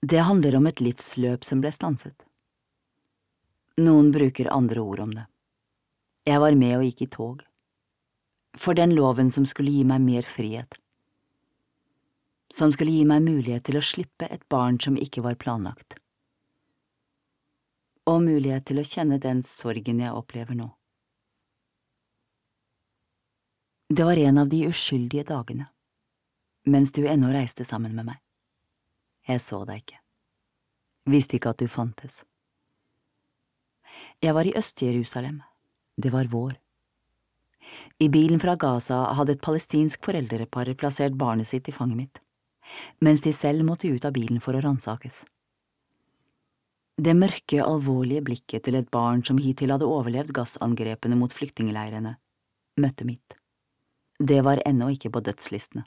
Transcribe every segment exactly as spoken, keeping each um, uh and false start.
Det handler om et livsløp som ble stanset. Noen bruker andre ord om det. Jeg var med og gikk i tog. For den loven som skulle gi meg mer frihet. Som skulle gi meg mulighet til å slippe et barn som ikke var planlagt. Og mulighet til å kjenne den sorgen jeg opplever nå. Det var en av de uskyldige dagene, mens du ennå reiste sammen med meg. Jeg så deg ikke. Visste ikke at du fantes. Jeg var i Øst-Jerusalem. Det var vår. I bilen fra Gaza hadde et palestinsk foreldrepar plassert barnet sitt i fanget mitt, mens de selv måtte ut av bilen for å ransakes. Det mørke, alvorlige blikket til et barn som hittil hadde overlevd gassangrepene mot flyktningleirene, møtte mitt. Det var ennå ikke på dødslistene.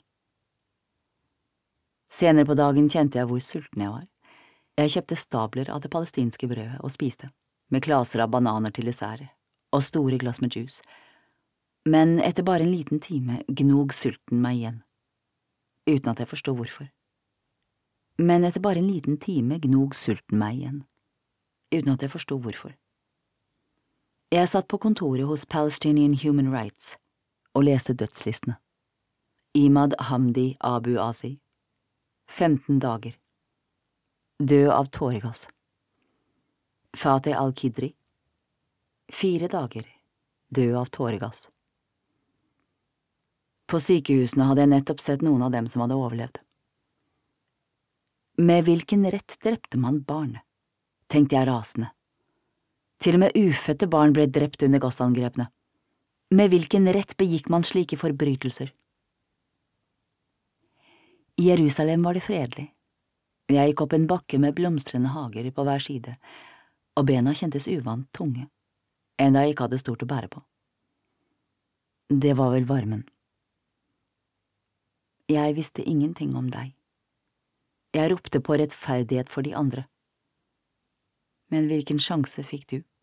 Senere på dagen kjente jeg hvor sulten jeg var. Jeg kjøpte stabler av det palestinske brødet og spiste, med klaser av bananer til dessert, og store glass med juice. Men etter bare en liten time gnog sulten meg igjen, uten at jeg forstod hvorfor. Men etter bare en liten time gnog sulten meg igjen, uten at jeg forstod hvorfor. Jeg satt på kontoret hos Palestinian Human Rights og leste dødslistene. Imad Hamdi Abu Asi, femten dager. Død av tåregass. Fateh al-Kidri, fire dager. Død av tåregass. På sykehusene hadde jeg nettopp sett noen av dem som hadde overlevd. Med hvilken rett drepte man barn, tenkte jeg rasende. Til og med ufødte barn ble drept under gassangrepene. Med hvilken rett begikk man slike forbrytelser? I Jerusalem var det fredelig. Jeg gikk opp en bakke med blomstrende hager på hver side, og bena kjentes uvant tunge, enda jeg ikke hadde stort å bære på. Det var vel varmen. Jeg visste ingenting om deg. Jeg ropte på rettferdighet for de andre. Men hvilken sjanse fikk du?